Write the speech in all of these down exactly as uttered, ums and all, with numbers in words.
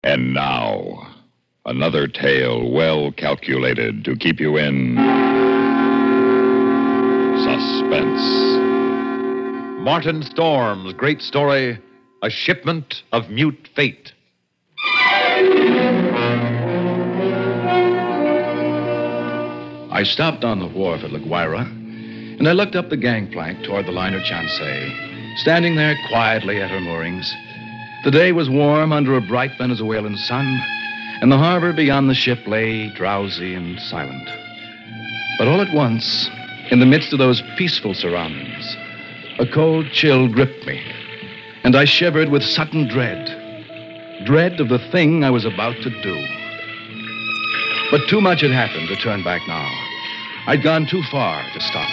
And now, another tale well calculated to keep you in suspense. Martin Storm's great story, A Shipment of Mute Fate. I stopped on the wharf at La Guaira, and I looked up the gangplank toward the liner Chansey, standing there quietly at her moorings. The day was warm under a bright Venezuelan sun, and the harbor beyond the ship lay drowsy and silent. But all at once, in the midst of those peaceful surroundings, a cold chill gripped me, and I shivered with sudden dread. Dread of the thing I was about to do. But too much had happened to turn back now. I'd gone too far to stop.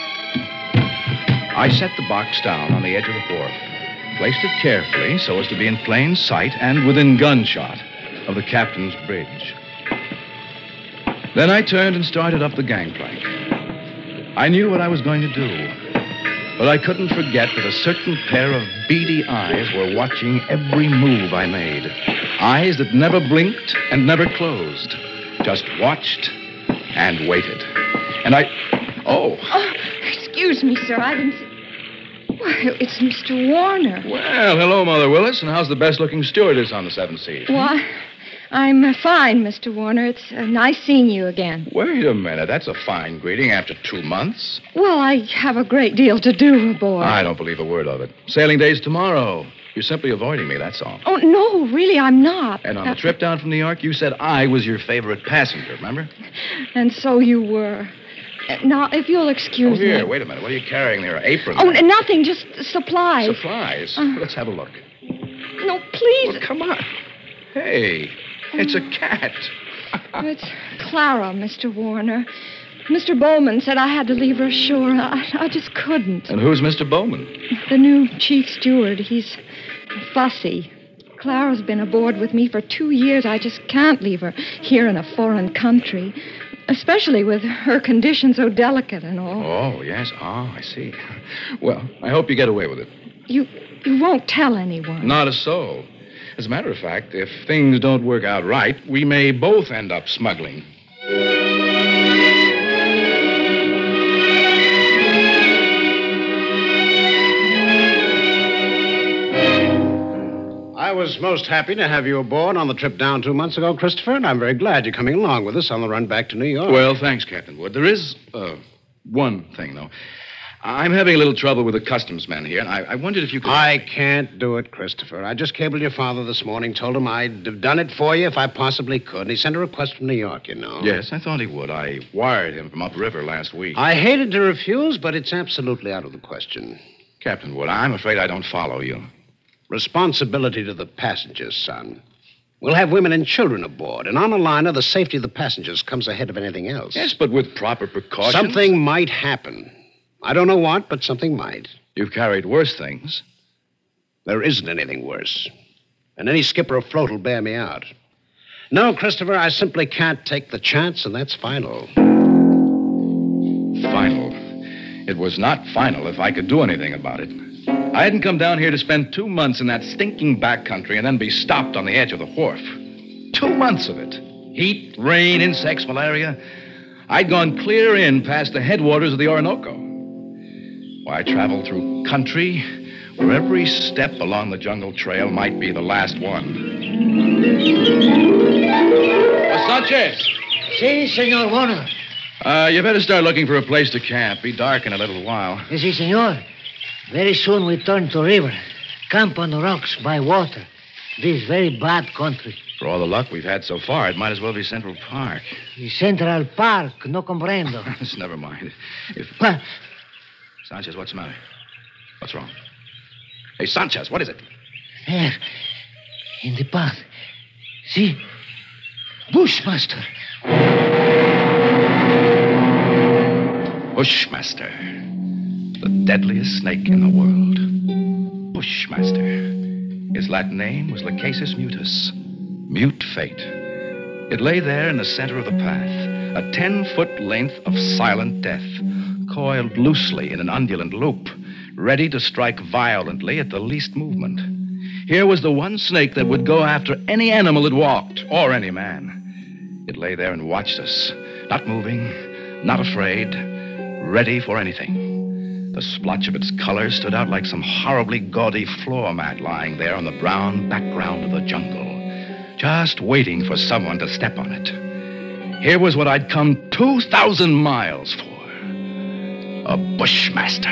I set the box down on the edge of the wharf, placed it carefully so as to be in plain sight and within gunshot of the captain's bridge. Then I turned and started up the gangplank. I knew what I was going to do, but I couldn't forget that a certain pair of beady eyes were watching every move I made. Eyes that never blinked and never closed, just watched and waited. And I... Oh. Oh, excuse me, sir. I didn't see... Well, it's Mister Warner. Well, hello, Mother Willis, and how's the best-looking stewardess on the Seven Seas? Why, I'm uh, fine, Mister Warner. It's uh, nice seeing you again. Wait a minute. That's a fine greeting after two months. Well, I have a great deal to do aboard. I don't believe a word of it. Sailing day's tomorrow. You're simply avoiding me, that's all. Oh, no, really, I'm not. And on Uh, the trip down from New York, you said I was your favorite passenger, remember? And so you were. Uh, Now, if you'll excuse Oh, here, me. wait a minute. What are you carrying there? Apron? Oh, n- nothing, just supplies. Supplies? Uh. Let's have a look. No, please. Well, come on. Hey, it's a cat. Oh, it's Clara, Mister Warner. Mister Bowman said I had to leave her ashore. I, I just couldn't. And who's Mister Bowman? The new chief steward, he's fussy. Clara's been aboard with me for two years. I just can't leave her here in a foreign country, especially with her condition so delicate and all. Oh, yes. Oh, I see. Well, I hope you get away with it. You you won't tell anyone. Not a soul. As a matter of fact, if things don't work out right, we may both end up smuggling. I was most happy to have you aboard on the trip down two months ago, Christopher, and I'm very glad you're coming along with us on the run back to New York. Well, thanks, Captain Wood. There is uh, one thing, though. I'm having a little trouble with the customs men here, and I, I wondered if you could... I can't do it, Christopher. I just cabled your father this morning, told him I'd have done it for you if I possibly could. And he sent a request from New York, you know. Yes, I thought he would. I wired him from upriver last week. I hated to refuse, but it's absolutely out of the question. Captain Wood, I'm afraid I don't follow you. Responsibility to the passengers, son. We'll have women and children aboard, and on a liner, the safety of the passengers comes ahead of anything else. Yes, but with proper precautions. Something might happen. I don't know what, but something might. You've carried worse things. There isn't anything worse. And any skipper afloat will bear me out. No, Christopher, I simply can't take the chance, and that's final. Final. It was not final if I could do anything about it. I hadn't come down here to spend two months in that stinking backcountry and then be stopped on the edge of the wharf. Two months of it. Heat, rain, insects, malaria. I'd gone clear in past the headwaters of the Orinoco. Why, I traveled through country where every step along the jungle trail might be the last one. Uh, Sanchez! Si, Senor Warner. Uh, you better start looking for a place to camp. Be dark in a little while. Si, senor. Very soon we turn to river. Camp on the rocks by water. This very bad country. For all the luck we've had so far, it might as well be Central Park. The Central Park, no comprendo. Just never mind. If... What? Sanchez, what's the matter? What's wrong? Hey, Sanchez, what is it? There, in the path. See? Bushmaster. Bushmaster. The deadliest snake in the world. Bushmaster. His Latin name was Lachesis mutus. Mute fate. It lay there in the center of the path, a ten-foot length of silent death, coiled loosely in an undulant loop, ready to strike violently at the least movement. Here was the one snake that would go after any animal that walked, or any man. It lay there and watched us, not moving, not afraid, ready for anything. The splotch of its color stood out like some horribly gaudy floor mat lying there on the brown background of the jungle, just waiting for someone to step on it. Here was what I'd come two thousand miles for. A bushmaster.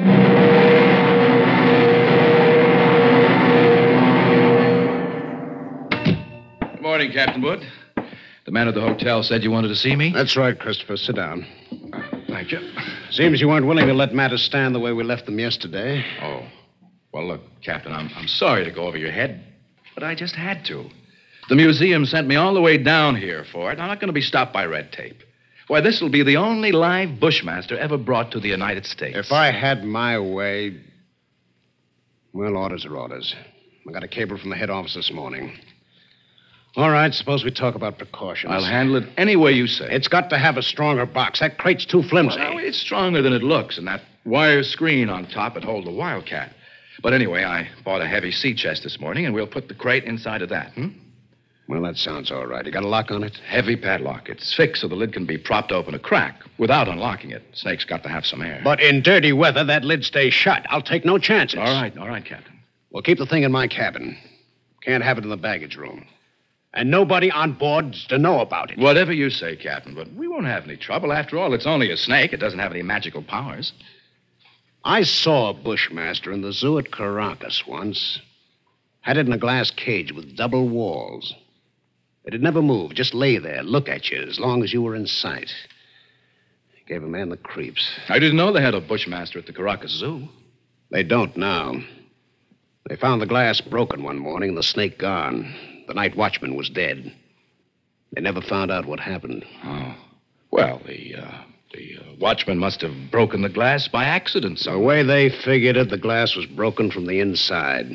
Good morning, Captain Wood. The man at the hotel said you wanted to see me. That's right, Christopher. Sit down. Thank you. Seems you weren't willing to let matters stand the way we left them yesterday. Oh. Well, look, Captain, I'm, I'm sorry to go over your head, but I just had to. The museum sent me all the way down here for it. I'm not going to be stopped by red tape. Why, this will be the only live bushmaster ever brought to the United States. If I had my way... Well, orders are orders. I got a cable from the head office this morning. All right, suppose we talk about precautions. I'll handle it any way you say. It's got to have a stronger box. That crate's too flimsy. Well, no, it's stronger than it looks, and that wire screen on top would hold the Wildcat. But anyway, I bought a heavy sea chest this morning, and we'll put the crate inside of that, hmm? Well, that sounds all right. You got a lock on it? Heavy padlock. It's fixed so the lid can be propped open a crack without unlocking it. Snake's got to have some air. But in dirty weather, that lid stays shut. I'll take no chances. All right, all right, Captain. We'll keep the thing in my cabin. Can't have it in the baggage room. And nobody on board's to know about it. Whatever you say, Captain, but we won't have any trouble. After all, it's only a snake. It doesn't have any magical powers. I saw a bushmaster in the zoo at Caracas once. Had it in a glass cage with double walls. It'd never move, just lay there, look at you as long as you were in sight. Gave a man the creeps. I didn't know they had a bushmaster at the Caracas Zoo. They don't now. They found the glass broken one morning and the snake gone. The night watchman was dead. They never found out what happened. Oh. Well, the, uh, the uh, watchman must have broken the glass by accident, so. The way they figured it, the glass was broken from the inside.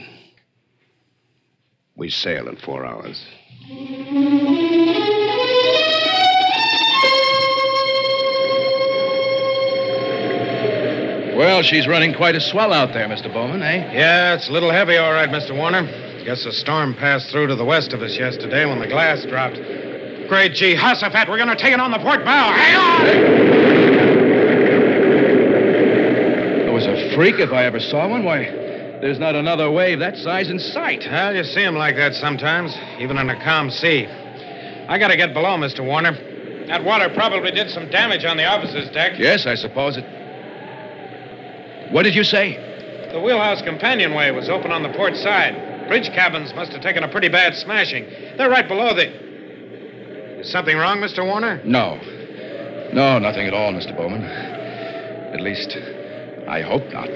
We sail in four hours. Well, she's running quite a swell out there, Mister Bowman, eh? Yeah, it's a little heavy, all right, Mister Warner. Guess the storm passed through to the west of us yesterday when the glass dropped. Great gee, Hussafat, we're going to take it on the port bow. Hang on! It was a freak if I ever saw one. Why, there's not another wave that size in sight. Well, you see 'em like that sometimes, even in a calm sea. I got to get below, Mister Warner. That water probably did some damage on the officer's deck. Yes, I suppose it. What did you say? The wheelhouse companionway was open on the port side. Bridge cabins must have taken a pretty bad smashing. They're right below the... Is something wrong, Mister Warner? No. No, nothing at all, Mister Bowman. At least, I hope not.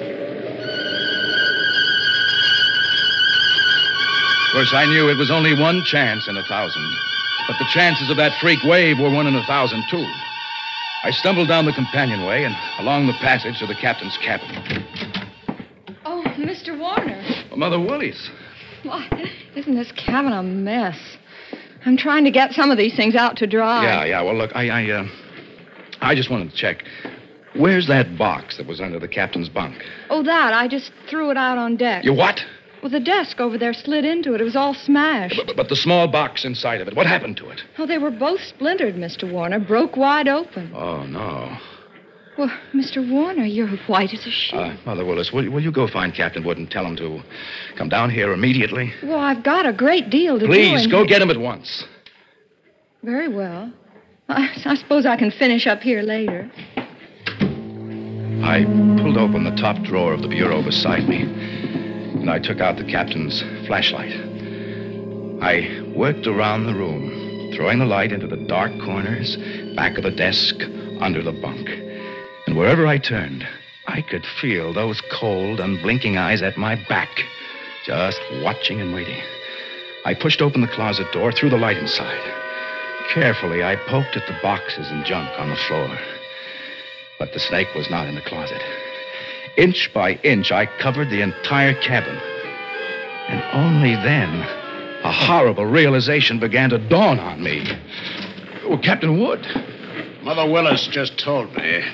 Of course, I knew it was only one chance in a thousand. But the chances of that freak wave were one in a thousand, too. I stumbled down the companionway and along the passage to the captain's cabin. Oh, Mister Warner. Oh, Mother Woolies. Why, isn't this cabin a mess? I'm trying to get some of these things out to dry. Yeah, yeah. Well, look, I, I, uh, I just wanted to check. Where's that box that was under the captain's bunk? Oh, that. I just threw it out on deck. You what? Well, the desk over there slid into it. It was all smashed. But, but the small box inside of it, what happened to it? Oh, they were both splintered, Mister Warner. Broke wide open. Oh, no. Well, Mister Warner, you're white as a sheet. Uh, Mother Willis, will, will you go find Captain Wood and tell him to come down here immediately? Well, I've got a great deal to do. Please, in go here. get him at once. Very well. I, I suppose I can finish up here later. I pulled open the top drawer of the bureau beside me, and I took out the captain's flashlight. I worked around the room, throwing the light into the dark corners, back of the desk, under the bunk. And wherever I turned, I could feel those cold, unblinking eyes at my back, just watching and waiting. I pushed open the closet door, threw the light inside. Carefully, I poked at the boxes and junk on the floor. But the snake was not in the closet. Inch by inch, I covered the entire cabin. And only then, a horrible realization began to dawn on me. Oh, Captain Wood. Mother Willis just told me.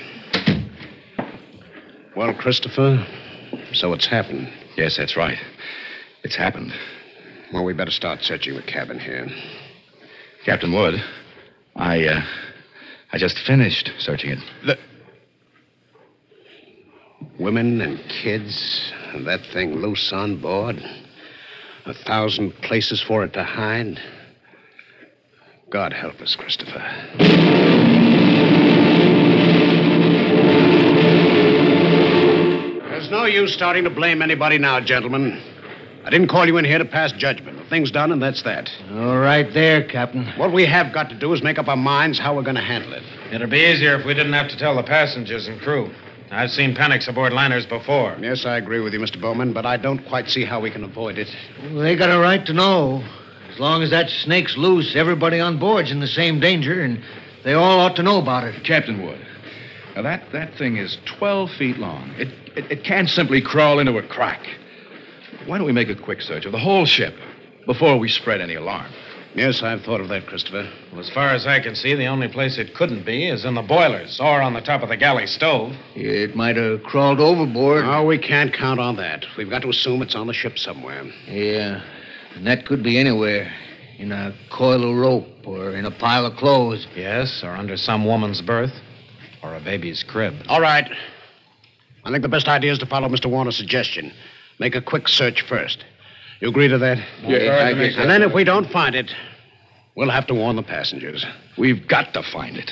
Well, Christopher, so it's happened. Yes, that's right. It's happened. Well, we better start searching the cabin here. Captain Wood, I, uh, I just finished searching it. The... Women and kids, and that thing loose on board. A thousand places for it to hide. God help us, Christopher. There's no use starting to blame anybody now, gentlemen. I didn't call you in here to pass judgment. The thing's done, and that's that. All right there, Captain. What we have got to do is make up our minds how we're going to handle it. It'd be easier if we didn't have to tell the passengers and crew. I've seen panics aboard liners before. Yes, I agree with you, Mister Bowman, but I don't quite see how we can avoid it. Well, they got a right to know. As long as that snake's loose, everybody on board's in the same danger, and they all ought to know about it. Captain Wood, now that, that thing is twelve feet long. It, it, it can't simply crawl into a crack. Why don't we make a quick search of the whole ship before we spread any alarm? Yes, I've thought of that, Christopher. Well, as far as I can see, the only place it couldn't be is in the boilers or on the top of the galley stove. It might have crawled overboard. Oh, we can't count on that. We've got to assume it's on the ship somewhere. Yeah, and that could be anywhere. In a coil of rope or in a pile of clothes. Yes, or under some woman's berth or a baby's crib. All right. I think the best idea is to follow Mister Warner's suggestion. Make a quick search first. You agree to that? Yeah, I guess. And then if we don't find it, we'll have to warn the passengers. We've got to find it.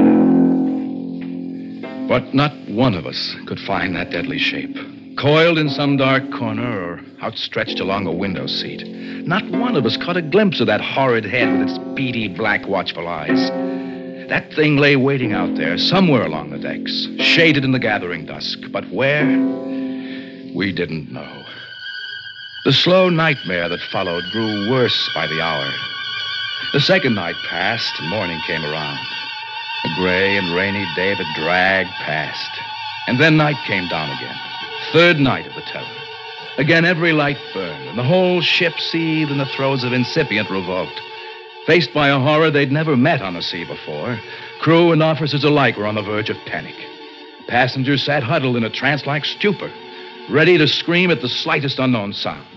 But not one of us could find that deadly shape. Coiled in some dark corner or outstretched along a window seat. Not one of us caught a glimpse of that horrid head with its beady, black, watchful eyes. That thing lay waiting out there, somewhere along the decks, shaded in the gathering dusk. But where? We didn't know. The slow nightmare that followed grew worse by the hour. The second night passed, and morning came around. A gray and rainy day that dragged past. And then night came down again. Third night of the terror. Again, every light burned, and the whole ship seethed in the throes of incipient revolt. Faced by a horror they'd never met on the sea before, crew and officers alike were on the verge of panic. Passengers sat huddled in a trance-like stupor, ready to scream at the slightest unknown sound.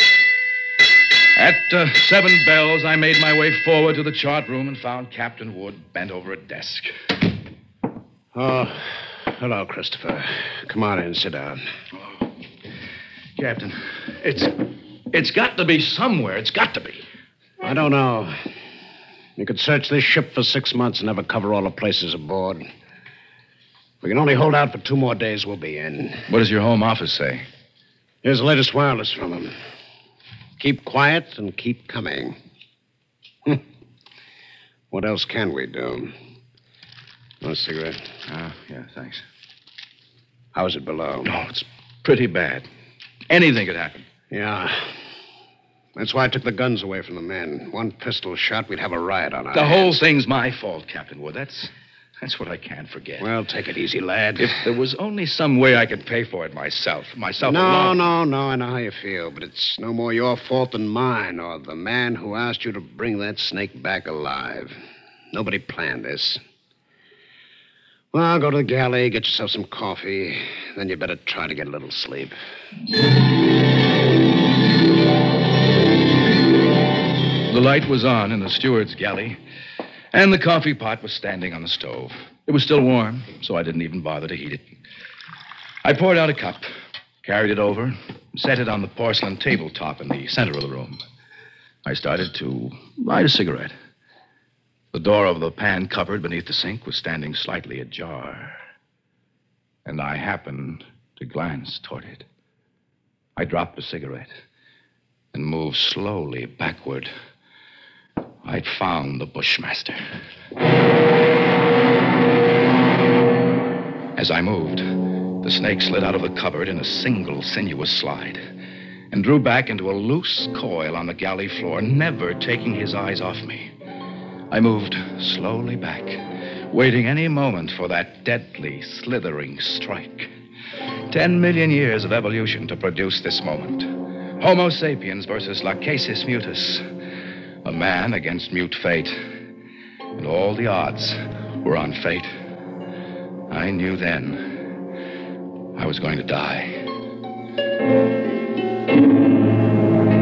At uh, seven bells, I made my way forward to the chart room and found Captain Wood bent over a desk. Oh, hello, Christopher. Come on in, sit down. Oh, Captain, it's it's got to be somewhere. It's got to be. I don't know. You could search this ship for six months and never cover all the places aboard. We can only hold out for two more days, we'll be in. What does your home office say? Here's the latest wireless from them. Keep quiet and keep coming. What else can we do? Want a cigarette? Oh, yeah, thanks. How's it below? Oh, it's pretty bad. Anything could happen. Yeah. That's why I took the guns away from the men. One pistol shot, we'd have a riot on our The whole hands. thing's my fault, Captain Wood. That's that's what I can't forget. Well, take it easy, lad. If there was only some way I could pay for it myself, myself No, alone. no, no, I know how you feel, but it's no more your fault than mine or the man who asked you to bring that snake back alive. Nobody planned this. Well, go to the galley, get yourself some coffee, then you better try to get a little sleep. The light was on in the steward's galley, and the coffee pot was standing on the stove. It was still warm, so I didn't even bother to heat it. I poured out a cup, carried it over, and set it on the porcelain tabletop in the center of the room. I started to light a cigarette. The door of the pan cupboard beneath the sink was standing slightly ajar, and I happened to glance toward it. I dropped the cigarette and moved slowly backward. I'd found the Bushmaster. As I moved, the snake slid out of the cupboard in a single sinuous slide and drew back into a loose coil on the galley floor, never taking his eyes off me. I moved slowly back, waiting any moment for that deadly, slithering strike. Ten million years of evolution to produce this moment. Homo sapiens versus Lachesis mutus. A man against mute fate. And all the odds were on fate. I knew then I was going to die.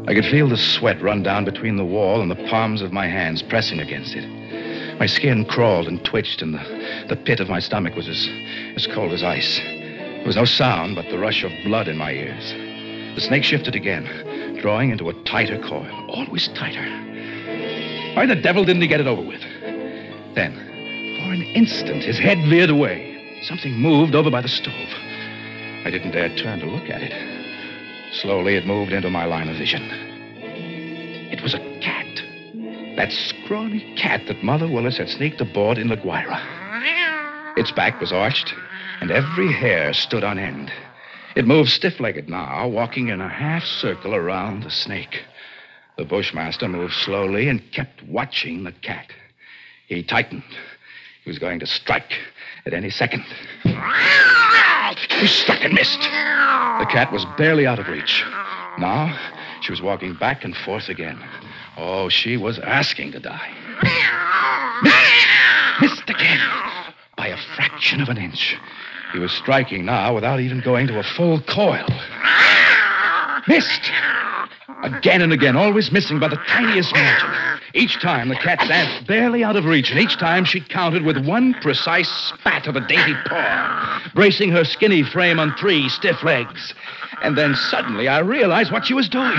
I could feel the sweat run down between the wall and the palms of my hands pressing against it. My skin crawled and twitched, and the, the pit of my stomach was as, as cold as ice. There was no sound but the rush of blood in my ears. The snake shifted again, drawing into a tighter coil, always tighter. Why the devil didn't he get it over with? Then, for an instant, his head veered away. Something moved over by the stove. I didn't dare turn to look at it. Slowly, it moved into my line of vision. It was a cat. That scrawny cat that Mother Willis had sneaked aboard in La Guaira. Its back was arched, and every hair stood on end. It moved stiff-legged now, walking in a half circle around the snake. The Bushmaster moved slowly and kept watching the cat. He tightened. He was going to strike at any second. He struck and missed. The cat was barely out of reach. Now, she was walking back and forth again. Oh, she was asking to die. Missed. Missed again. By a fraction of an inch. He was striking now without even going to a full coil. Missed. Again and again, always missing by the tiniest margin. Each time, the cat danced barely out of reach, and each time she countered with one precise spat of a dainty paw, bracing her skinny frame on three stiff legs. And then suddenly I realized what she was doing.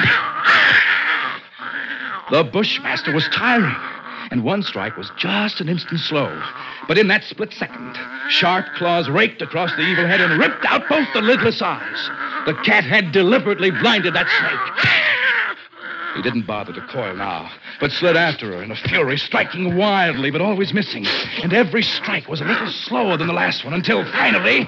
The Bushmaster was tiring, and one strike was just an instant slow. But in that split second, sharp claws raked across the evil head and ripped out both the lidless eyes. The cat had deliberately blinded that snake. He didn't bother to coil now, but slid after her in a fury, striking wildly but always missing. And every strike was a little slower than the last one until finally...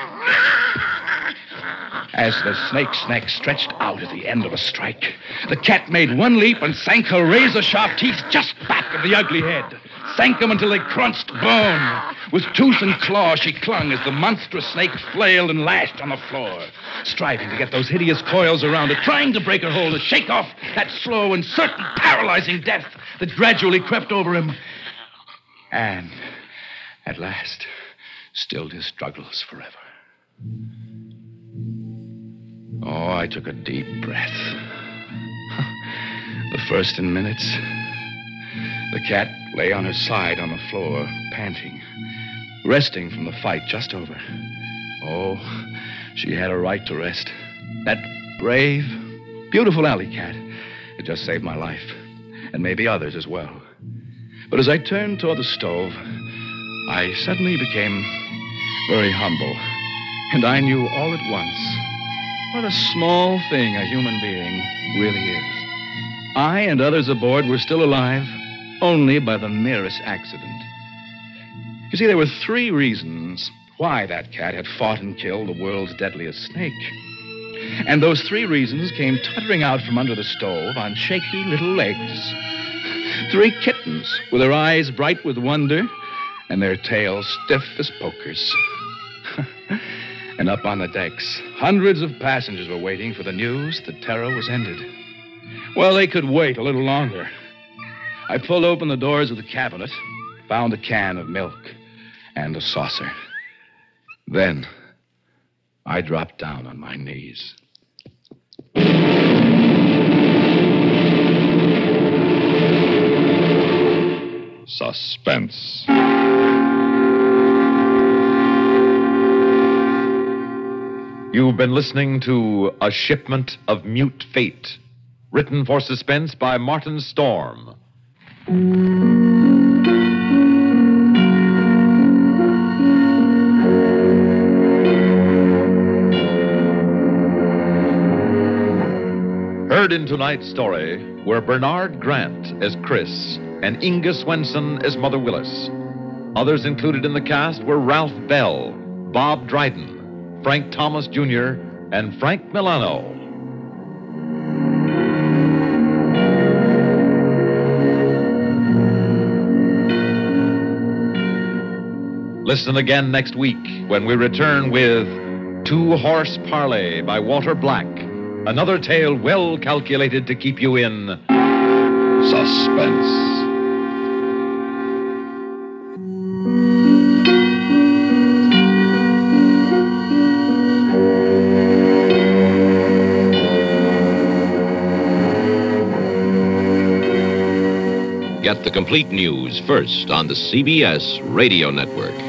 As the snake's neck stretched out at the end of a strike, the cat made one leap and sank her razor-sharp teeth just back of the ugly head. Sank them until they crunched bone. With tooth and claw, she clung as the monstrous snake flailed and lashed on the floor, striving to get those hideous coils around her, trying to break her hold, to shake off that slow and certain paralyzing death that gradually crept over him. And, at last, stilled his struggles forever. Oh, I took a deep breath. The first in minutes. The cat lay on her side on the floor, panting, resting from the fight just over. Oh, she had a right to rest. That brave, beautiful alley cat had just saved my life, and maybe others as well. But as I turned toward the stove, I suddenly became very humble, and I knew all at once what a small thing a human being really is. I and others aboard were still alive only by the merest accident. You see, there were three reasons why that cat had fought and killed the world's deadliest snake. And those three reasons came tottering out from under the stove on shaky little legs. Three kittens with their eyes bright with wonder and their tails stiff as pokers. And up on the decks, hundreds of passengers were waiting for the news the terror was ended. Well, they could wait a little longer. I pulled open the doors of the cabinet, found a can of milk and a saucer. Then, I dropped down on my knees. Suspense. You've been listening to A Shipment of Mute Fate, written for suspense by Martin Storm. Heard in tonight's story were Bernard Grant as Chris and Inga Swenson as Mother Willis. Others included in the cast were Ralph Bell, Bob Dryden, Frank Thomas Junior, and Frank Milano. Listen again next week when we return with Two Horse Parley by Walter Black, another tale well calculated to keep you in Suspense. Get the complete news first on the C B S Radio Network.